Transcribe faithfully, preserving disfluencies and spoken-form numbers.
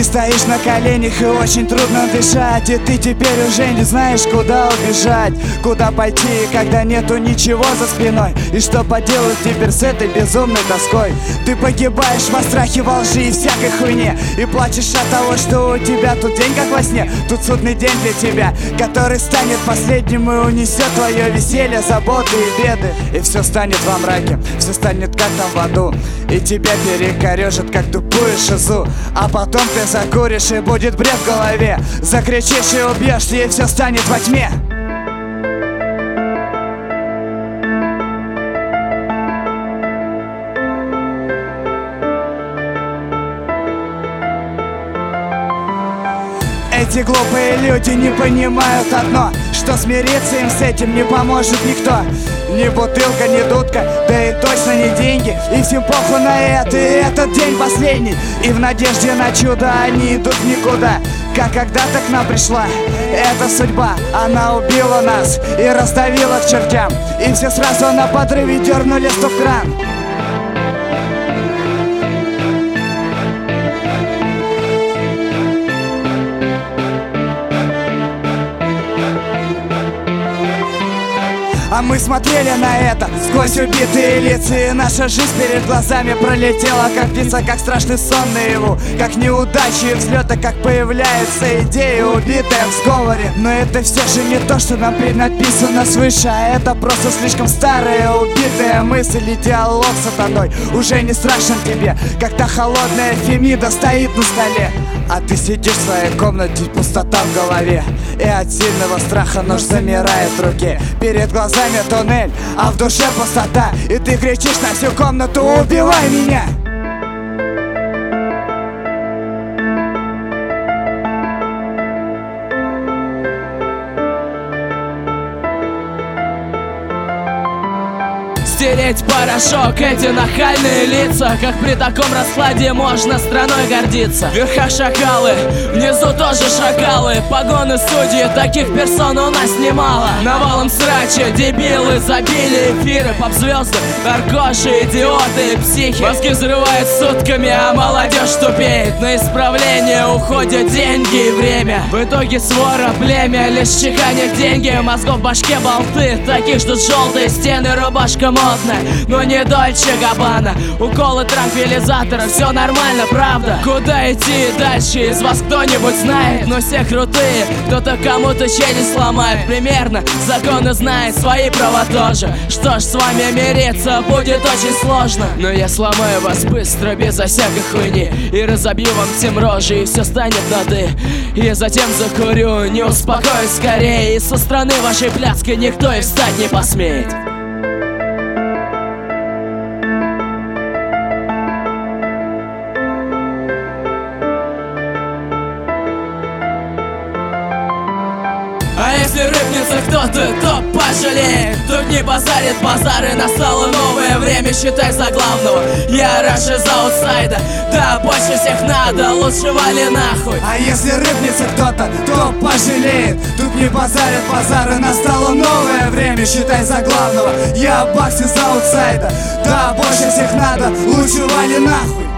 стоишь на коленях и очень трудно дышать. И ты теперь уже не знаешь, куда убежать, куда пойти, когда нету ничего за спиной. И что поделать теперь с этой безумной тоской? Ты погибаешь во страхе, во лжи и всякой хуйне, и плачешь от того, что у тебя тут день как во сне. Тут судный день для тебя, который станет последним и унесет твое веселье, заботы и беды. И все станет во мраке, все станет как там в аду, и тебя перекорежит, как тупую шизу. А потом ты закуришь, и будет бред в голове, закричишь и убьешься, и все станет во тьме. Эти глупые люди не понимают одно, что смириться им с этим не поможет никто. Ни бутылка, ни дудка, да и точно не деньги. И всем похуй на это, и этот день последний. И в надежде на чудо они идут никуда. Как когда-то к нам пришла эта судьба, она убила нас и раздавила к чертям. И все сразу на подрыве дернули стоп-кран. А мы смотрели на это сквозь убитые лица, и наша жизнь перед глазами пролетела как птица, как страшный сон наяву, как неудачи и взлеты, как появляются идеи, убитые в сговоре. Но это все же не то, что нам преднаписано свыше, а это просто слишком старая убитая мысль. И диалог с сатаной уже не страшен тебе, как та холодная Фемида стоит на столе. А ты сидишь в своей комнате, пустота в голове, и от сильного страха нож замирает в руке. Перед глазами туннель, а в душе пустота, и ты кричишь на всю комнату: убивай меня! Стереть порошок, эти нахальные лица, как при таком раскладе можно страной гордиться. В верхах шакалы, внизу тоже шакалы, погоны судьи, таких персон у нас немало. Навалом срача, дебилы забили эфиры, поп-звезды, наркоши, идиоты и психи. Мозги взрывают сутками, а молодежь тупеет. На исправление уходят деньги и время. В итоге свора, племя, лишь чеканят деньги. Мозгов в башке болты, таких ждут желтые стены, рубашка модная, но не Дольче Габбана. Уколы транквилизатора, все нормально, правда? Куда идти дальше, из вас кто-нибудь знает? Но все крутые, кто-то кому-то челюсть сломает. Примерно, законы знает, свои права тоже. Что ж, с вами мириться будет очень сложно, но я сломаю вас быстро, безо всякой хуйни, и разобью вам всем рожи, и все станет на «ты». И затем закурю, не успокоюсь скорее, и со стороны вашей пляски никто и встать не посмеет. А если рыпнется кто-то, то пожалеет. Тут не базарит базары, настало новое время, считай, за главного. Я раньше за аутсайда, да больше всех надо, лучше вали нахуй. А если рыпнется кто-то, то пожалеет. Тут не базарят базары, настало новое время, считай, за главного. Я Бакси за аутсайда, да больше всех надо, лучше вали нахуй.